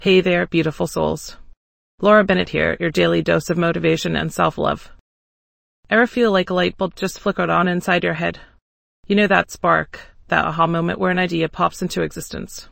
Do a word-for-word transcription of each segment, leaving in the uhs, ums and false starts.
Hey there, beautiful souls. Laura Bennett here, your daily dose of motivation and self-love. Ever feel like a light bulb just flickered on inside your head? You know that spark, that aha moment where an idea pops into existence.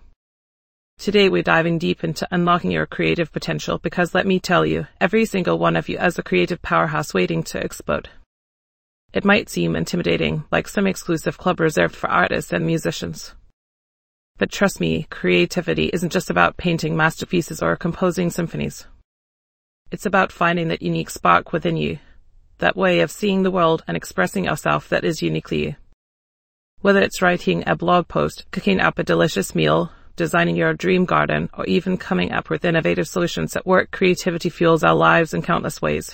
Today we're diving deep into unlocking your creative potential because let me tell you, every single one of you has a creative powerhouse waiting to explode. It might seem intimidating, like some exclusive club reserved for artists and musicians. But trust me, creativity isn't just about painting masterpieces or composing symphonies. It's about finding that unique spark within you, that way of seeing the world and expressing yourself that is uniquely you. Whether it's writing a blog post, cooking up a delicious meal, designing your dream garden, or even coming up with innovative solutions at work, creativity fuels our lives in countless ways.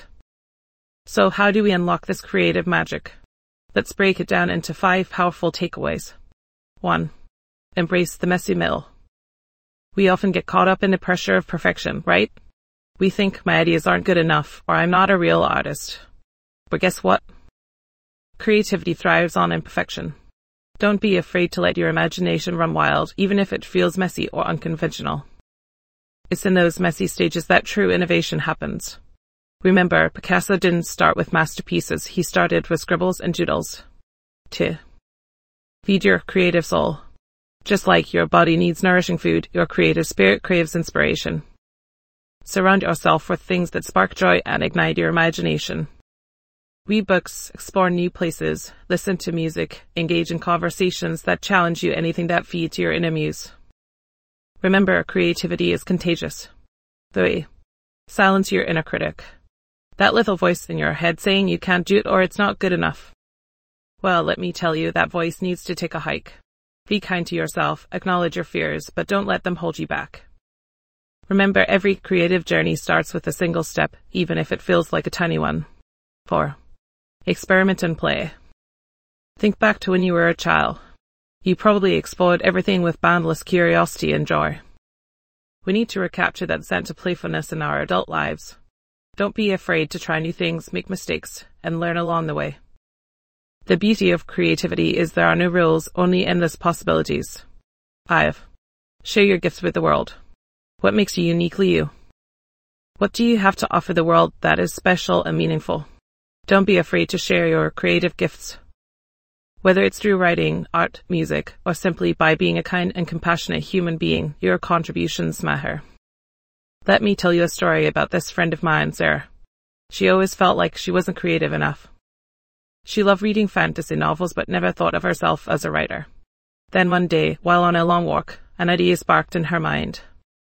So how do we unlock this creative magic? Let's break it down into five powerful takeaways. One. Embrace the messy middle. We often get caught up in the pressure of perfection, right? We think my ideas aren't good enough, or I'm not a real artist. But guess what? Creativity thrives on imperfection. Don't be afraid to let your imagination run wild, even if it feels messy or unconventional. It's in those messy stages that true innovation happens. Remember, Picasso didn't start with masterpieces, he started with scribbles and doodles. Two. Feed your creative soul. Just like your body needs nourishing food, your creative spirit craves inspiration. Surround yourself with things that spark joy and ignite your imagination. Read books, explore new places, listen to music, engage in conversations that challenge you, anything that feeds your inner muse. Remember, creativity is contagious. Three. Silence your inner critic. That little voice in your head saying you can't do it or it's not good enough. Well, let me tell you, that voice needs to take a hike. Be kind to yourself, acknowledge your fears, but don't let them hold you back. Remember, every creative journey starts with a single step, even if it feels like a tiny one. Four. Experiment and play. Think back to when you were a child. You probably explored everything with boundless curiosity and joy. We need to recapture that sense of playfulness in our adult lives. Don't be afraid to try new things, make mistakes, and learn along the way. The beauty of creativity is there are no rules, only endless possibilities. Five. Share your gifts with the world. What makes you uniquely you? What do you have to offer the world that is special and meaningful? Don't be afraid to share your creative gifts. Whether it's through writing, art, music, or simply by being a kind and compassionate human being, your contributions matter. Let me tell you a story about this friend of mine, Sarah. She always felt like she wasn't creative enough. She loved reading fantasy novels but never thought of herself as a writer. Then one day, while on a long walk, an idea sparked in her mind.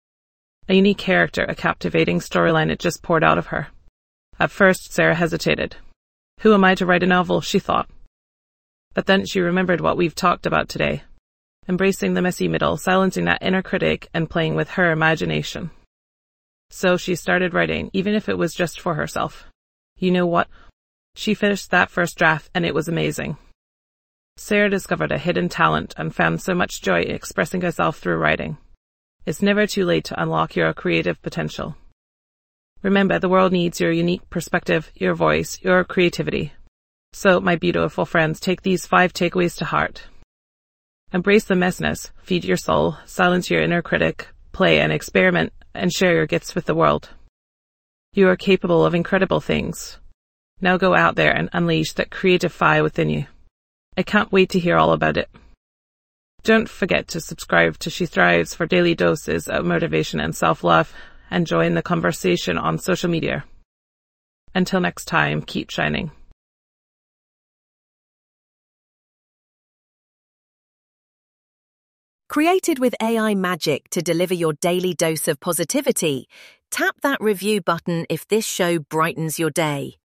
A unique character, a captivating storyline, it just poured out of her. At first, Sarah hesitated. Who am I to write a novel, she thought. But then she remembered what we've talked about today. Embracing the messy middle, silencing that inner critic, and playing with her imagination. So she started writing, even if it was just for herself. You know what? She finished that first draft and it was amazing. Sarah discovered a hidden talent and found so much joy in expressing herself through writing. It's never too late to unlock your creative potential. Remember, the world needs your unique perspective, your voice, your creativity. So, my beautiful friends, take these five takeaways to heart. Embrace the messiness, feed your soul, silence your inner critic, play and experiment, and share your gifts with the world. You are capable of incredible things. Now go out there and unleash that creative fire within you. I can't wait to hear all about it. Don't forget to subscribe to She Thrives for daily doses of motivation and self-love, and join the conversation on social media. Until next time, keep shining. Created with A I magic to deliver your daily dose of positivity, tap that review button if this show brightens your day.